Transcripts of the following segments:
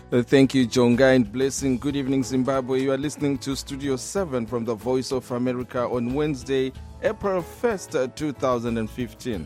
Thank you, Jonga, and blessing. Good evening, Zimbabwe. You are listening to Studio 7 from the Voice of America on Wednesday, April 1st, 2015.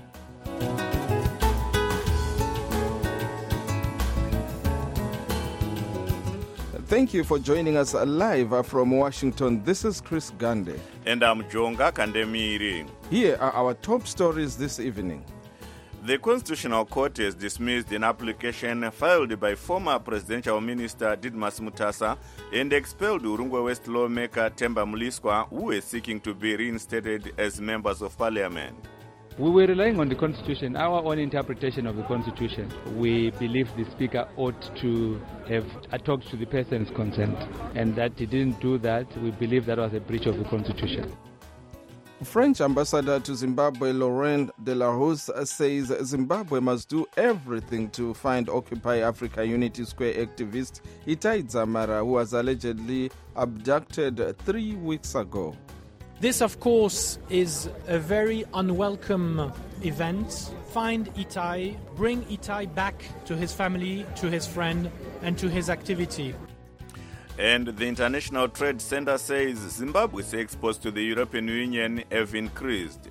Thank you for joining us live from Washington. This is Chris Gande. And I'm Jonga Kandemiri. Here are our top stories this evening. The Constitutional Court has dismissed an application filed by former Presidential Minister Didmus Mutasa and expelled Urungwe West lawmaker Themba Mliswa, who is seeking to be reinstated as members of parliament. We were relying on the Constitution, our own interpretation of the Constitution. We believe the Speaker ought to have talked to the persons concerned, and that he didn't do that. We believe that was a breach of the Constitution. French Ambassador to Zimbabwe, Laurent de la Rose, says Zimbabwe must do everything to find Occupy Africa Unity Square activist Itai Dzamara, who was allegedly abducted 3 weeks ago. This, of course, is a very unwelcome event. Find Itai, bring Itai back to his family, to his friend, and to his activity. And the International Trade Center says Zimbabwe's exports to the European Union have increased.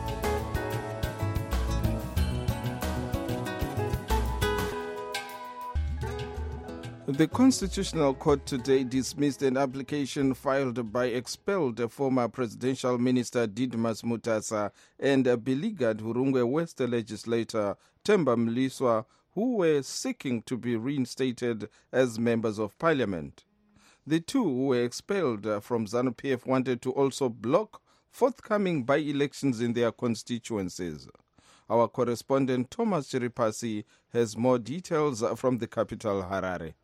The Constitutional Court today dismissed an application filed by expelled former Presidential Minister Didmus Mutasa and beleaguered Urungwe West legislator Themba Mliswa, who were seeking to be reinstated as members of parliament. The two who were expelled from ZANU-PF wanted to also block forthcoming by-elections in their constituencies. Our correspondent Thomas Chiripasi has more details from the capital, Harare.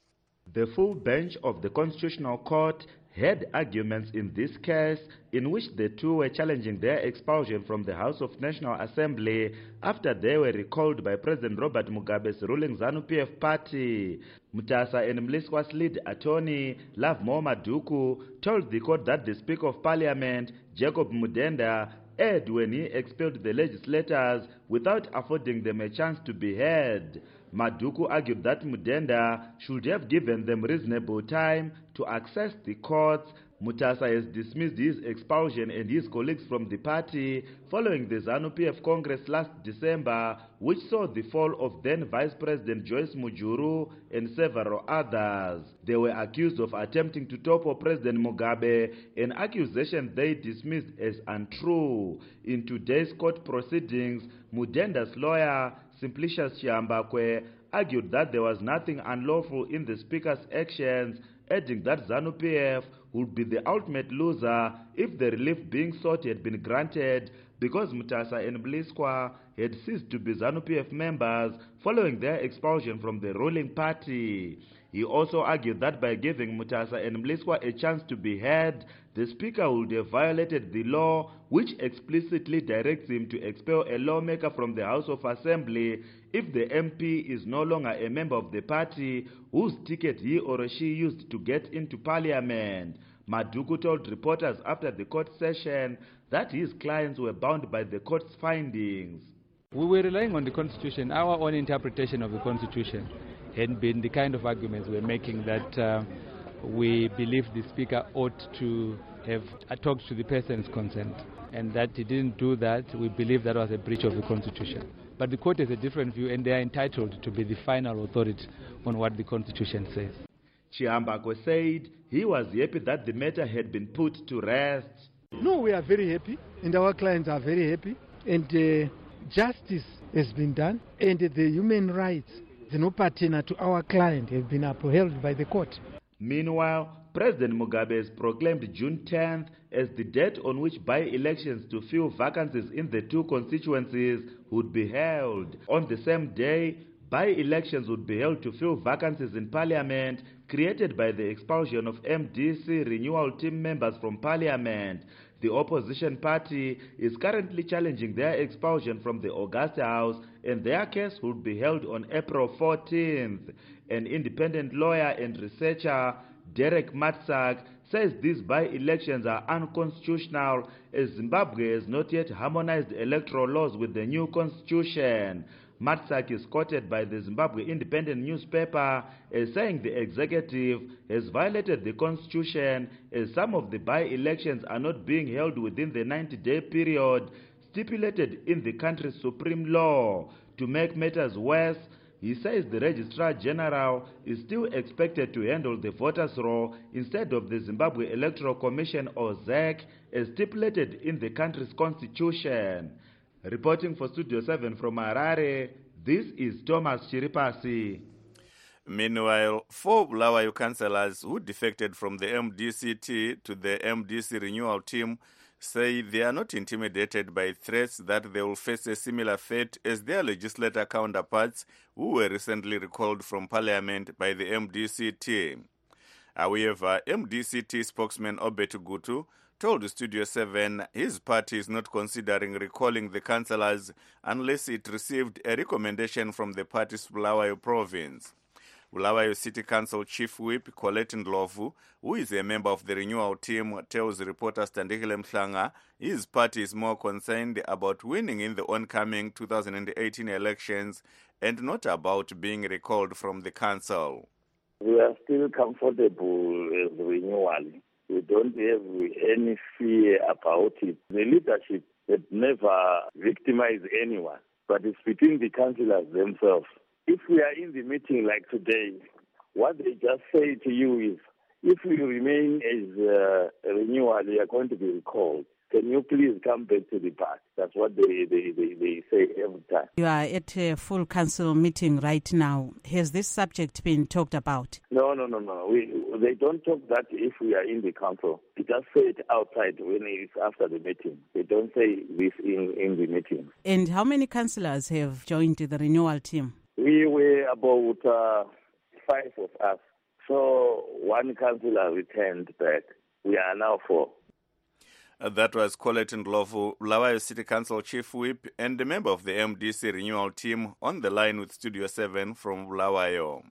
The full bench of the Constitutional Court had arguments in this case in which the two were challenging their expulsion from the House of National Assembly after they were recalled by President Robert Mugabe's ruling ZANU-PF party. Mutasa and Mliswa's lead attorney, Lovemore Maduku, told the court that the Speaker of Parliament, Jacob Mudenda, erred when he expelled the legislators without affording them a chance to be heard. Maduku argued that Mudenda should have given them reasonable time to access the courts. Mutasa has dismissed his expulsion and his colleagues from the party following the ZANU-PF Congress last December, which saw the fall of then Vice President Joyce Mujuru and several others. They were accused of attempting to topple President Mugabe, an accusation they dismissed as untrue. In today's court proceedings, Mudenda's lawyer, Simplicius Chiambakwe, argued that there was nothing unlawful in the Speaker's actions, adding that ZANU-PF would be the ultimate loser if the relief being sought had been granted, because Mutasa and Mliswa had ceased to be ZANU-PF members following their expulsion from the ruling party. He also argued that by giving Mutasa and Mliswa a chance to be heard, the Speaker would have violated the law which explicitly directs him to expel a lawmaker from the House of Assembly if the MP is no longer a member of the party whose ticket he or she used to get into parliament. Maduku told reporters after the court session that his clients were bound by the court's findings. We were relying on the Constitution, our own interpretation of the Constitution, had been the kind of arguments we're making that we believe the Speaker ought to have talked to the persons concerned, and that he didn't do that. We believe that was a breach of the Constitution. But the court has a different view, and they are entitled to be the final authority on what the Constitution says. Chiambakwe said he was happy that the matter had been put to rest. No, we are very happy, and our clients are very happy, and justice has been done, and the human rights, the no partner to our client, have been upheld by the court. Meanwhile, President Mugabe has proclaimed June 10th as the date on which by-elections to fill vacancies in the two constituencies would be held. On the same day, by-elections would be held to fill vacancies in parliament created by the expulsion of MDC renewal team members from parliament. The opposition party is currently challenging their expulsion from the Augusta House, and their case would be held on April 14th. An independent lawyer and researcher, Derek Matsak, says these by-elections are unconstitutional as Zimbabwe has not yet harmonized electoral laws with the new constitution. Matsak is quoted by the Zimbabwe Independent newspaper as saying the executive has violated the constitution as some of the by-elections are not being held within the 90-day period stipulated in the country's supreme law. To make matters worse, he says the Registrar General is still expected to handle the voters' roll instead of the Zimbabwe Electoral Commission or ZEC as stipulated in the country's constitution. Reporting for Studio 7 from Harare, this is Thomas Chiripasi. Meanwhile, 4 Bulawayo councillors who defected from the MDCT to the MDC renewal team say they are not intimidated by threats that they will face a similar fate as their legislator counterparts who were recently recalled from parliament by the MDCT. However, MDCT spokesman Obet Gutu told Studio 7 his party is not considering recalling the councillors unless it received a recommendation from the party's Bulawayo province. Bulawayo City Council Chief Whip Colette Ndlovu, who is a member of the renewal team, tells reporter Standekile Mhlanga his party is more concerned about winning in the oncoming 2018 elections and not about being recalled from the council. We are still comfortable as renewal. We don't have any fear about it. The leadership had never victimized anyone, but it's between the councillors themselves. If we are in the meeting like today, what they just say to you is, if you remain as a renewal, you are going to be recalled. Can you please come back to the party? That's what they say every time. You are at a full council meeting right now. Has this subject been talked about? No. They don't talk that if we are in the council. They just say it outside when it's after the meeting. They don't say this in the meeting. And how many councillors have joined the renewal team? We were about 5 of us. So 1 councillor returned back. We are now 4. That was Colette Ndlovu, Bulawayo City Council Chief Whip and a member of the MDC renewal team, on the line with Studio 7 from Bulawayo.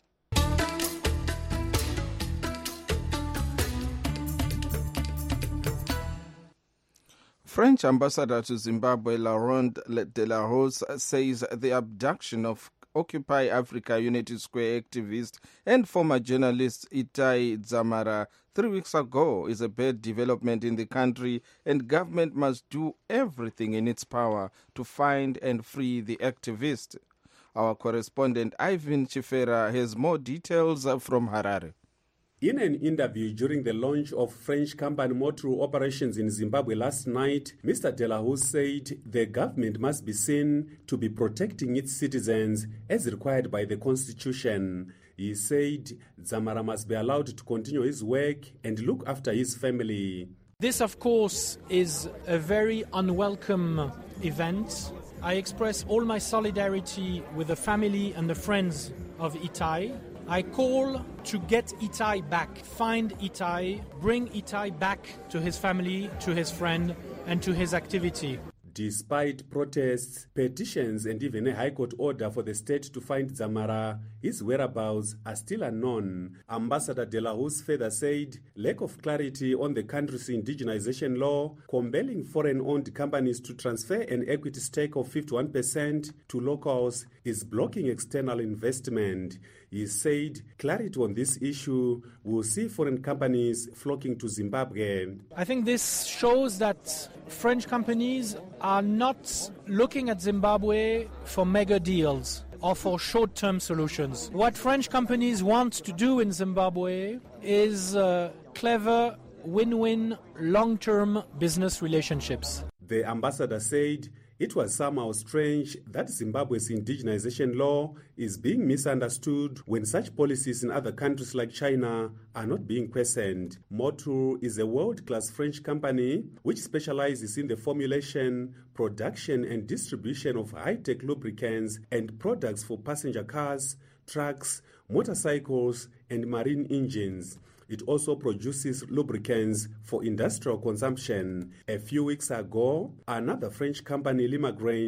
French ambassador to Zimbabwe, Laurent de la Rose, says the abduction of Occupy Africa Unity Square activist and former journalist Itai Dzamara 3 weeks ago is a bad development in the country, and government must do everything in its power to find and free the activist. Our correspondent Ivan Chifera has more details from Harare. In an interview during the launch of French company Motru operations in Zimbabwe last night, Mr. De La Rose said the government must be seen to be protecting its citizens as required by the constitution. He said Dzamara must be allowed to continue his work and look after his family. This, of course, is a very unwelcome event. I express all my solidarity with the family and the friends of Itai. I call to get Itai back, find Itai, bring Itai back to his family, to his friend, and to his activity. Despite protests, petitions, and even a High Court order for the state to find Dzamara, his whereabouts are still unknown. Ambassador De La Rose further said lack of clarity on the country's indigenization law, compelling foreign-owned companies to transfer an equity stake of 51% to locals, is blocking external investment. He said clarity on this issue will see foreign companies flocking to Zimbabwe. I think this shows that French companies are not looking at Zimbabwe for mega deals or for short-term solutions. What French companies want to do in Zimbabwe is clever, win-win, long-term business relationships. The ambassador said it was somehow strange that Zimbabwe's indigenization law is being misunderstood when such policies in other countries like China are not being questioned. Motru is a world-class French company which specializes in the formulation, production and distribution of high-tech lubricants and products for passenger cars, trucks, motorcycles and marine engines. It also produces lubricants for industrial consumption. A few weeks ago, another French company, Limagrain,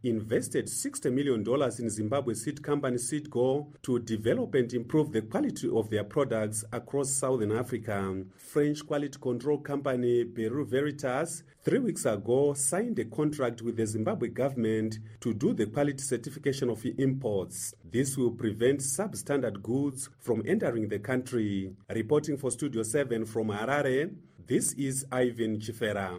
invested $60 million in Zimbabwe seed company Seedgo to develop and improve the quality of their products across Southern Africa. French quality control company Bureau Veritas 3 weeks ago signed a contract with the Zimbabwe government to do the quality certification of imports. This will prevent substandard goods from entering the country. Reporting for Studio 7 from Harare, this is Ivan Chifera.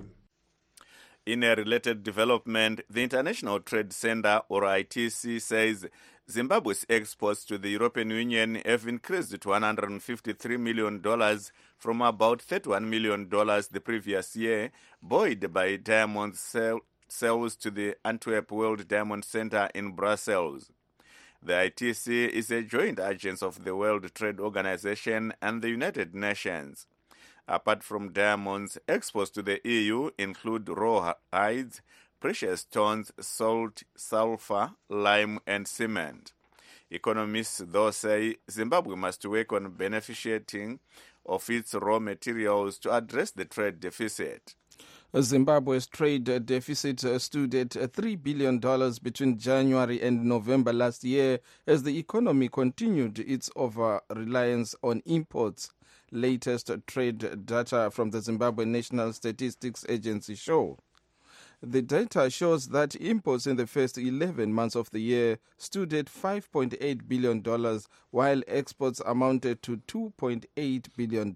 In a related development, the International Trade Center, or ITC, says Zimbabwe's exports to the European Union have increased to $153 million from about $31 million the previous year, buoyed by diamond sales to the Antwerp World Diamond Center in Brussels. The ITC is a joint agency of the World Trade Organization and the United Nations. Apart from diamonds, exports to the EU include raw hides, precious stones, salt, sulfur, lime, and cement. Economists, though, say Zimbabwe must work on beneficiating of its raw materials to address the trade deficit. Zimbabwe's trade deficit stood at $3 billion between January and November last year as the economy continued its over-reliance on imports. Latest trade data from the Zimbabwe National Statistics Agency show. The data shows that imports in the first 11 months of the year stood at $5.8 billion, while exports amounted to $2.8 billion.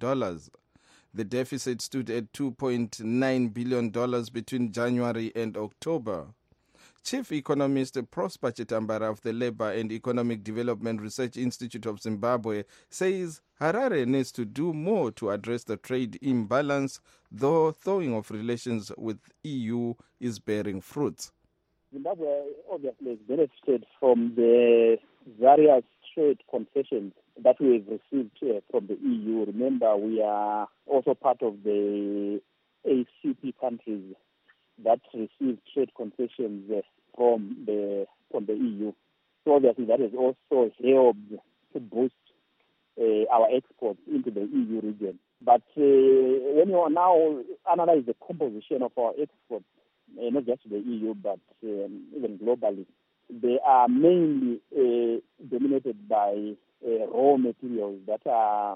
The deficit stood at $2.9 billion between January and October. Chief Economist Prosper Chitambara of the Labour and Economic Development Research Institute of Zimbabwe says Harare needs to do more to address the trade imbalance, though thawing of relations with EU is bearing fruits. Zimbabwe obviously has benefited from the various trade concessions that we have received from the EU. Remember, we are also part of the ACP countries that received trade concessions from the EU. So obviously that has also helped to boost our exports into the EU region. But when you now analyze the composition of our exports, not just to the EU but even globally, they are mainly dominated by raw materials that are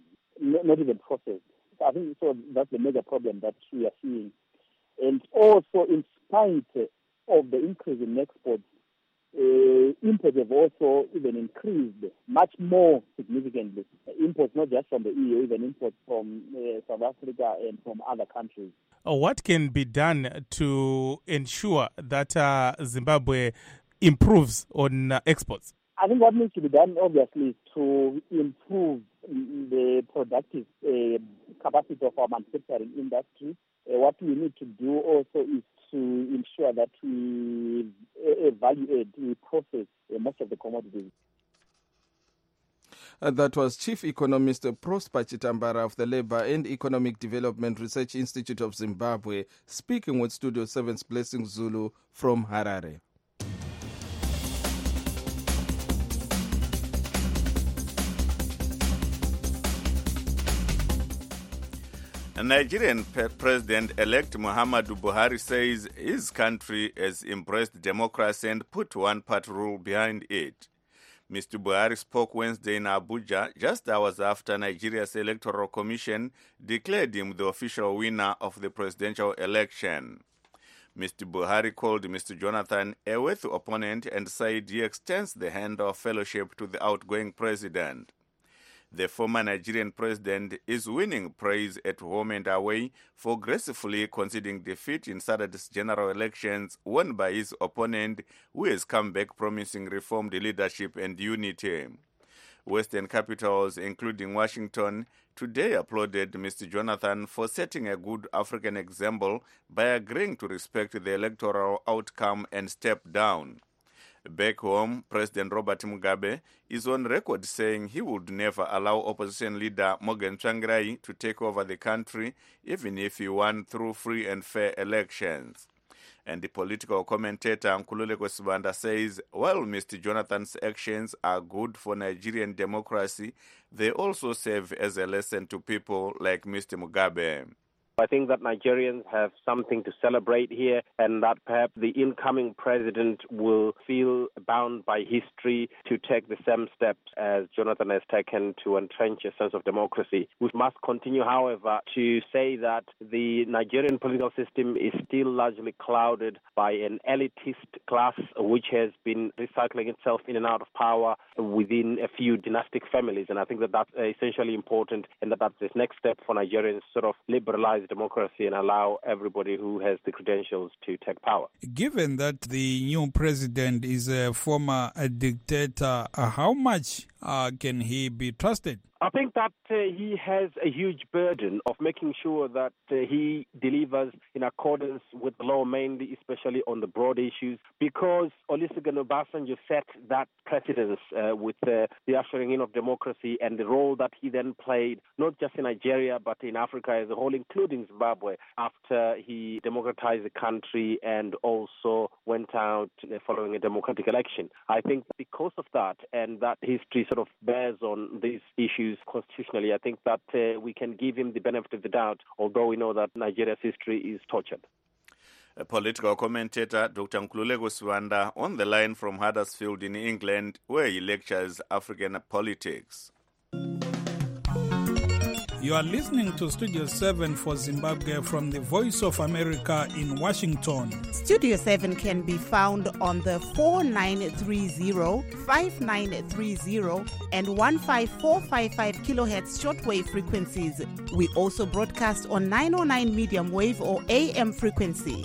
not even processed. I think so that's the major problem that we are seeing. And also, in spite of the increase in exports, imports have also even increased much more significantly. Imports not just from the EU, even imports from South Africa and from other countries. What can be done to ensure that Zimbabwe improves on exports? I think what needs to be done, obviously, is to improve the productive capacity of our manufacturing industry. What we need to do also is to ensure that we evaluate, we process most of the commodities. That was Chief Economist Prosper Chitambara of the Labour and Economic Development Research Institute of Zimbabwe, speaking with Studio 7's Blessing Zulu from Harare. Nigerian President-elect Muhammadu Buhari says his country has embraced democracy and put one-party rule behind it. Mr. Buhari spoke Wednesday in Abuja just hours after Nigeria's Electoral Commission declared him the official winner of the presidential election. Mr. Buhari called Mr. Jonathan a worthy opponent and said he extends the hand of fellowship to the outgoing president. The former Nigerian president is winning praise at home and away for gracefully conceding defeat in Saturday's general elections won by his opponent, who has come back promising reformed leadership and unity. Western capitals, including Washington, today applauded Mr. Jonathan for setting a good African example by agreeing to respect the electoral outcome and step down. Back home, President Robert Mugabe is on record saying he would never allow opposition leader Morgan Tsvangirai to take over the country, even if he won through free and fair elections. And the political commentator Nkululeko Sibanda says, while Mr. Jonathan's actions are good for Nigerian democracy, they also serve as a lesson to people like Mr. Mugabe. I think that Nigerians have something to celebrate here, and that perhaps the incoming president will feel bound by history to take the same steps as Jonathan has taken to entrench a sense of democracy. We must continue, however, to say that the Nigerian political system is still largely clouded by an elitist class which has been recycling itself in and out of power within a few dynastic families. And I think that that's essentially important, and that's the next step for Nigerians to sort of liberalize democracy and allow everybody who has the credentials to take power. Given that the new president is a former dictator, how much can he be trusted? I think that he has a huge burden of making sure that he delivers in accordance with law, mainly, especially on the broad issues, because Olusegun Obasanjo set that precedence with the ushering in of democracy and the role that he then played, not just in Nigeria, but in Africa as a whole, including Zimbabwe, after he democratized the country and also went out following a democratic election. I think because of that, and that history sort of bears on these issues constitutionally, I think that we can give him the benefit of the doubt, although we know that Nigeria's history is tortured. A political commentator, Dr. Nkululeko Siwanda, on the line from Huddersfield in England, where he lectures African politics. You are listening to Studio 7 for Zimbabwe from the Voice of America in Washington. Studio 7 can be found on the 4930, 5930 and 15455 kilohertz shortwave frequencies. We also broadcast on 909 medium wave or AM frequency.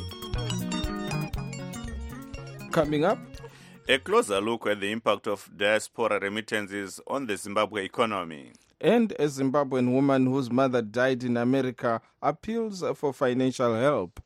Coming up, a closer look at the impact of diaspora remittances on the Zimbabwe economy. And a Zimbabwean woman whose mother died in America appeals for financial help.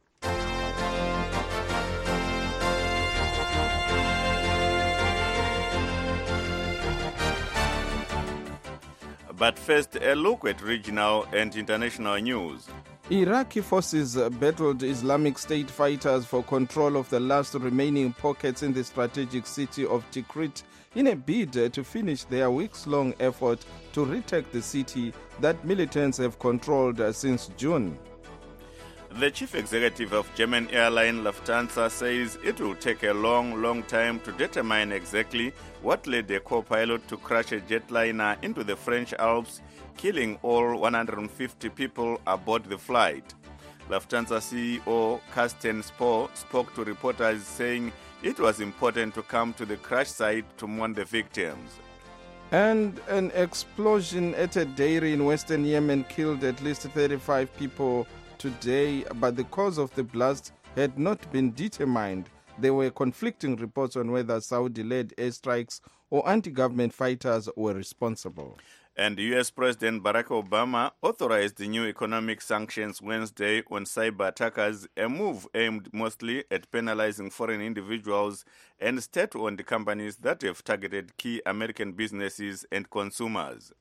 But first, a look at regional and international news. Iraqi forces battled Islamic State fighters for control of the last remaining pockets in the strategic city of Tikrit in a bid to finish their weeks-long effort to retake the city that militants have controlled since June. The chief executive of German airline Lufthansa says it will take a long time to determine exactly what led a co-pilot to crash a jetliner into the French Alps, killing all 150 people aboard the flight. Lufthansa CEO Carsten Spohr spoke to reporters saying it was important to come to the crash site to mourn the victims. And an explosion at a dairy in western Yemen killed at least 35 people today, but the cause of the blast had not been determined. There were conflicting reports on whether Saudi-led airstrikes or anti-government fighters were responsible. And U.S. President Barack Obama authorized the new economic sanctions Wednesday on cyber attackers, a move aimed mostly at penalizing foreign individuals and state-owned companies that have targeted key American businesses and consumers.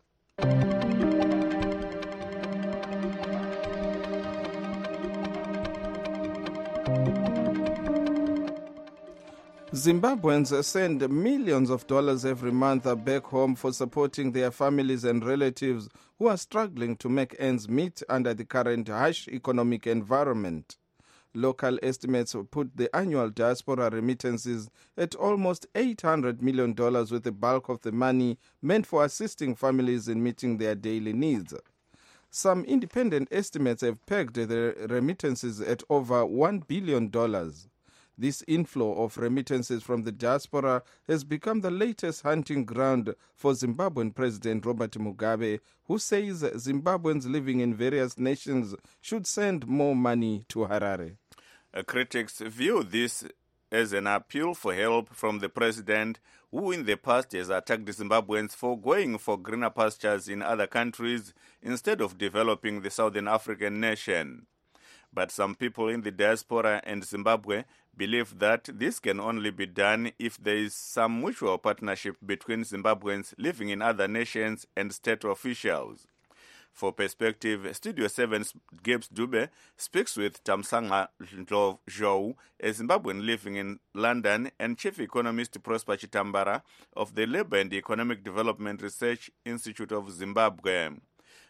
Zimbabweans send millions of dollars every month back home for supporting their families and relatives who are struggling to make ends meet under the current harsh economic environment. Local estimates put the annual diaspora remittances at almost $800 million, with the bulk of the money meant for assisting families in meeting their daily needs. Some independent estimates have pegged the remittances at over $1 billion. This inflow of remittances from the diaspora has become the latest hunting ground for Zimbabwean President Robert Mugabe, who says Zimbabweans living in various nations should send more money to Harare. Critics view this as an appeal for help from the president, who in the past has attacked Zimbabweans for going for greener pastures in other countries instead of developing the Southern African nation. But some people in the diaspora and Zimbabwe believe that this can only be done if there is some mutual partnership between Zimbabweans living in other nations and state officials. For perspective, Studio 7's Gibbs Dube speaks with Tamsanga Zhou, a Zimbabwean living in London, and Chief Economist Prosper Chitambara of the Labour and Economic Development Research Institute of Zimbabwe.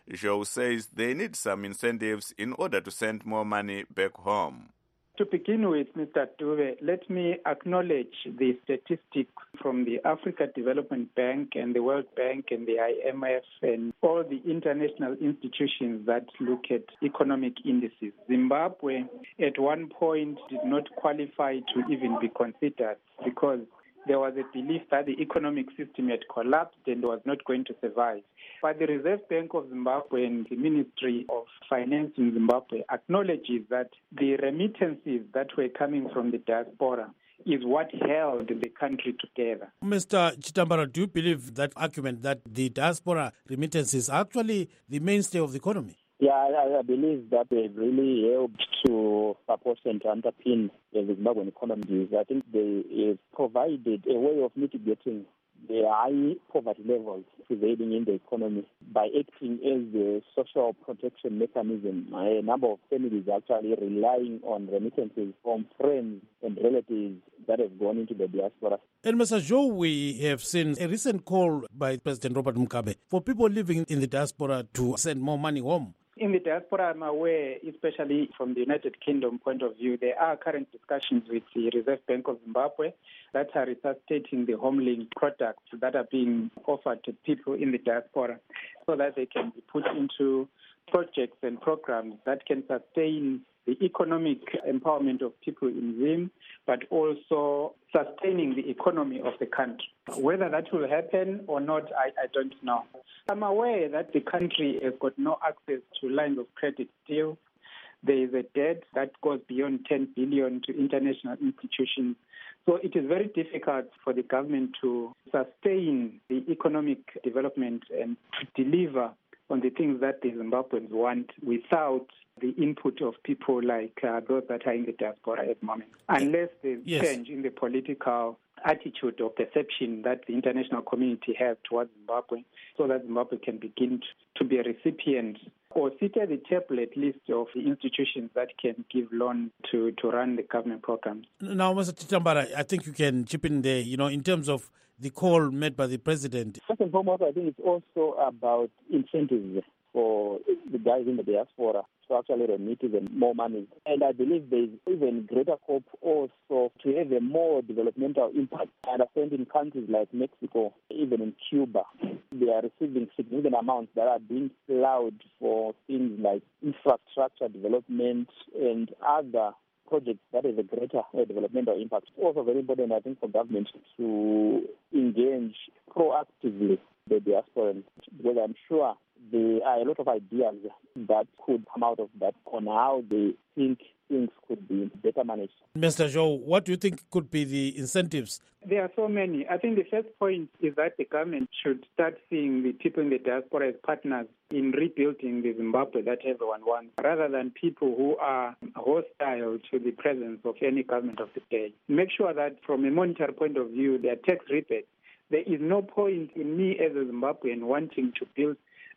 Zhou says they need some incentives in order to send more money back home. To begin with, Mr. Dube, let me acknowledge the statistics from the Africa Development Bank and the World Bank and the IMF and all the international institutions that look at economic indices. Zimbabwe at one point did not qualify to even be considered because there was a belief that the economic system had collapsed and was not going to survive. But the Reserve Bank of Zimbabwe and the Ministry of Finance in Zimbabwe acknowledges that the remittances that were coming from the diaspora is what held the country together. Mr. Chitambara, do you believe that argument that the diaspora remittances are actually the mainstay of the economy? Yeah, I believe that they've really helped to support and underpin the Zimbabwean economy. I think they have provided a way of mitigating the high poverty levels prevailing in the economy by acting as a social protection mechanism. A number of families are actually relying on remittances from friends and relatives that have gone into the diaspora. And Mr. Zhou, we have seen a recent call by President Robert Mugabe for people living in the diaspora to send more money home. In the diaspora, I'm aware, especially from the United Kingdom point of view, there are current discussions with the Reserve Bank of Zimbabwe that are resuscitating the HomeLink products that are being offered to people in the diaspora so that they can be put into projects and programs that can sustain the economic empowerment of people in Zim, but also sustaining the economy of the country. Whether that will happen or not, I don't know. I'm aware that the country has got no access to lines of credit still. There is a debt that goes beyond 10 billion to international institutions. So it is very difficult for the government to sustain the economic development and to deliver on the things that the Zimbabweans want without the input of people like those that are in the diaspora at the moment. Unless there's change in the political attitude or perception that the international community has towards Zimbabwe, so that Zimbabwe can begin to be a recipient or sit at the table at least of the institutions that can give loan to run the government programs. Now, Mr. Chitambara, I think you can chip in there, in terms of the call made by the president. First and foremost, I think it's also about incentives for the guys in the diaspora to actually remit even more money. And I believe there's even greater hope also to have a more developmental impact. I understand in countries like Mexico, even in Cuba, they are receiving significant amounts that are being plowed for things like infrastructure development and other projects that have a greater developmental impact. It's also very important, I think, for government to engage proactively the diaspora, because I'm sure there are a lot of ideas that could come out of that on how they think things could be better managed. Mr. Zhou, what do you think could be the incentives? There are so many. I think the first point is that the government should start seeing the people in the diaspora as partners in rebuilding the Zimbabwe that everyone wants, rather than people who are hostile to the presence of any government of the day. Make sure that from a monetary point of view, their tax rebates. There is no point in me as a Zimbabwean wanting to build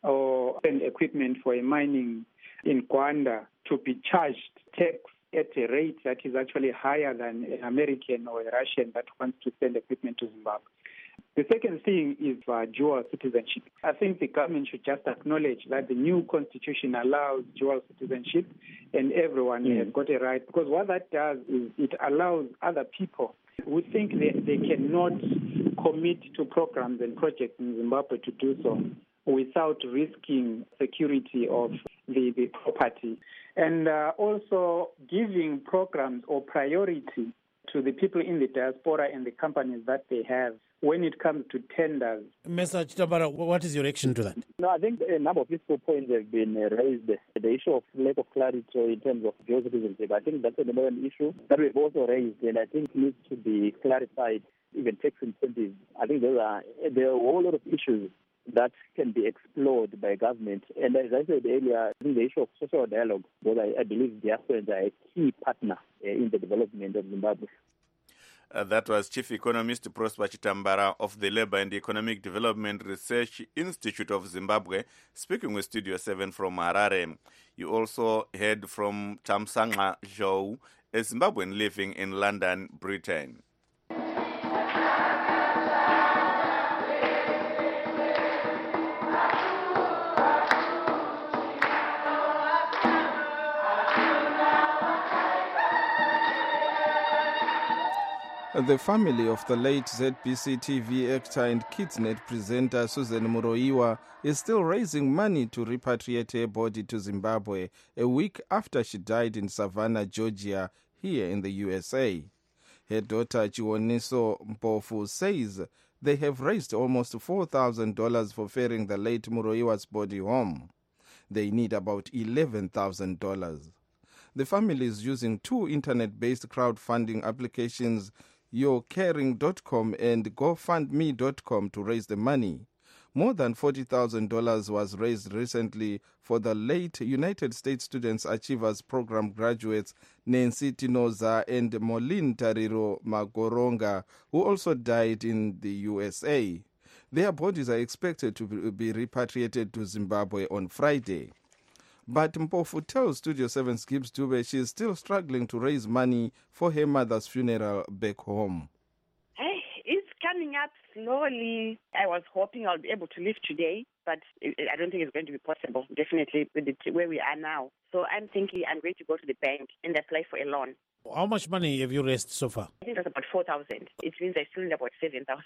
or send equipment for a mining in Gwanda to be charged tax at a rate that is actually higher than an American or a Russian that wants to send equipment to Zimbabwe. The second thing is dual citizenship. I think the government should just acknowledge that the new constitution allows dual citizenship and everyone has got a right, because what that does is it allows other people who think they cannot commit to programs and projects in Zimbabwe to do so without risking security of the property. And also giving programs or priority to the people in the diaspora and the companies that they have when it comes to tenders. Mr. Chitambara, what is your reaction to that? No, I think a number of peaceful points have been raised. The issue of lack of clarity in terms of dual citizenship, I think that's an important issue that we've also raised, and I think needs to be clarified. Even tax incentives, I think there are a whole lot of issues that can be explored by government. And as I said earlier, I think the issue of social dialogue, because I believe diasporans are a key partner in the development of Zimbabwe. That was Chief Economist Prosper Chitambara of the Labour and Economic Development Research Institute of Zimbabwe, speaking with Studio 7 from Harare. You also heard from Thamsanqa Zhou, a Zimbabwean living in London, Britain. The family of the late ZBC TV actor and Kidsnet presenter Susan Muroiwa is still raising money to repatriate her body to Zimbabwe a week after she died in Savannah, Georgia, here in the USA. Her daughter Chiwoniso Mpofu says they have raised almost $4,000 for ferrying the late Muroiwa's body home. They need about $11,000. The family is using two internet-based crowdfunding applications, YourCaring.com and GoFundMe.com, to raise the money. More than $40,000 was raised recently for the late United States Students Achievers Program graduates Nancy Tinoza and Molin Tariro Magoronga, who also died in the USA. Their bodies are expected to be repatriated to Zimbabwe on Friday. But Mpofu tells Studio 7's Gibbs Dube she is still struggling to raise money for her mother's funeral back home. It's coming up slowly. I was hoping I'll be able to leave today, but I don't think it's going to be possible, definitely, with where we are now. So I'm thinking I'm going to go to the bank and apply for a loan. How much money have you raised so far? I think that's about 4,000. It means I still need about 7,000.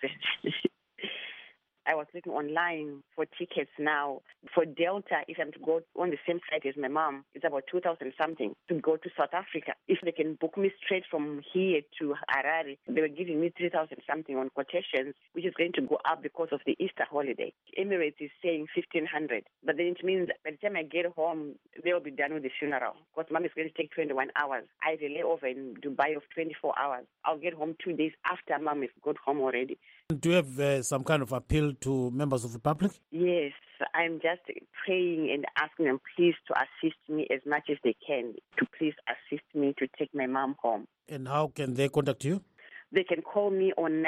I was looking online for tickets now. For Delta, if I'm to go on the same flight as my mom, it's about 2,000 something to go to South Africa. If they can book me straight from here to Harare, they were giving me 3,000 something on quotations, which is going to go up because of the Easter holiday. Emirates is saying 1,500, but then it means by the time I get home, they'll be done with the funeral because mom is going to take 21 hours. I have a layover in Dubai of 24 hours. I'll get home 2 days after mom has got home already. Do you have some kind of appeal to members of the public? Yes, I'm just praying and asking them please to assist me as much as they can, to please assist me to take my mom home. And how can they contact you? They can call me on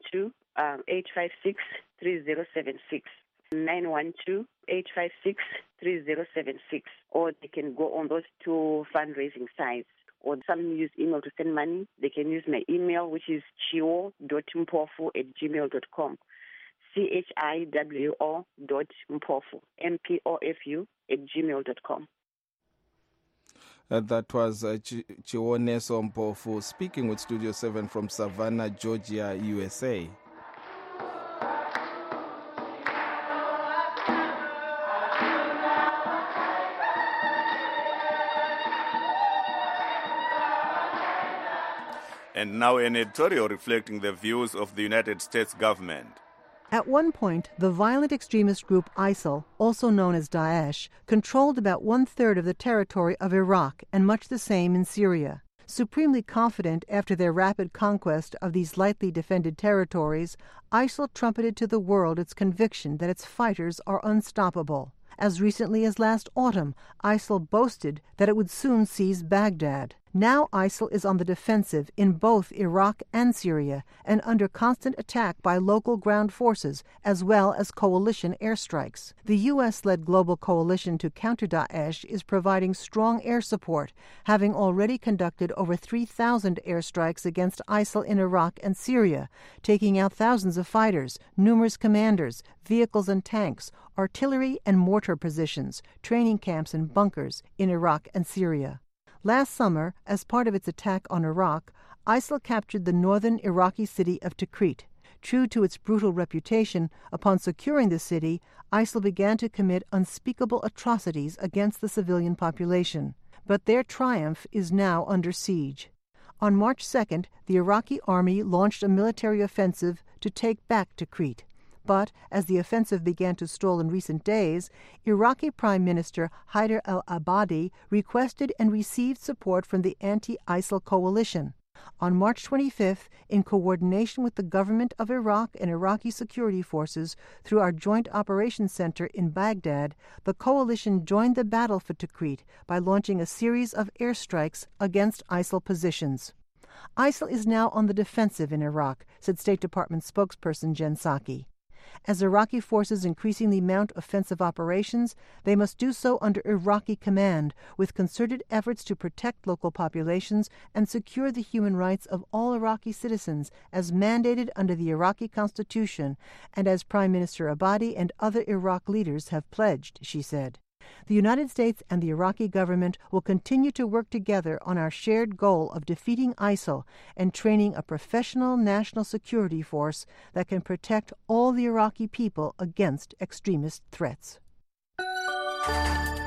912-856-3076. 912-856-3076. Or they can go on those two fundraising sites. Or some use email to send money. They can use my email, which is chiwo.mpofu@gmail.com. CHIWO.mpofu, MPOFU@gmail.com. That was Chiwoneso Mpofu speaking with Studio 7 from Savannah, Georgia, USA. And now an editorial reflecting the views of the United States government. At one point, the violent extremist group ISIL, also known as Daesh, controlled about 1/3 of the territory of Iraq and much the same in Syria. Supremely confident after their rapid conquest of these lightly defended territories, ISIL trumpeted to the world its conviction that its fighters are unstoppable. As recently as last autumn, ISIL boasted that it would soon seize Baghdad. Now ISIL is on the defensive in both Iraq and Syria and under constant attack by local ground forces as well as coalition airstrikes. The U.S.-led global coalition to counter Daesh is providing strong air support, having already conducted over 3,000 airstrikes against ISIL in Iraq and Syria, taking out thousands of fighters, numerous commanders, vehicles and tanks, artillery and mortar positions, training camps and bunkers in Iraq and Syria. Last summer, as part of its attack on Iraq, ISIL captured the northern Iraqi city of Tikrit. True to its brutal reputation, upon securing the city, ISIL began to commit unspeakable atrocities against the civilian population. But their triumph is now under siege. On March 2nd, the Iraqi army launched a military offensive to take back Tikrit. But as the offensive began to stall in recent days, Iraqi Prime Minister Haider al-Abadi requested and received support from the anti-ISIL coalition. On March 25th, in coordination with the government of Iraq and Iraqi security forces through our Joint Operations Center in Baghdad, the coalition joined the battle for Tikrit by launching a series of airstrikes against ISIL positions. ISIL is now on the defensive in Iraq, said State Department spokesperson Jen Psaki. As Iraqi forces increasingly mount offensive operations, they must do so under Iraqi command, with concerted efforts to protect local populations and secure the human rights of all Iraqi citizens as mandated under the Iraqi constitution and as Prime Minister Abadi and other Iraq leaders have pledged, she said. The United States and the Iraqi government will continue to work together on our shared goal of defeating ISIL and training a professional national security force that can protect all the Iraqi people against extremist threats.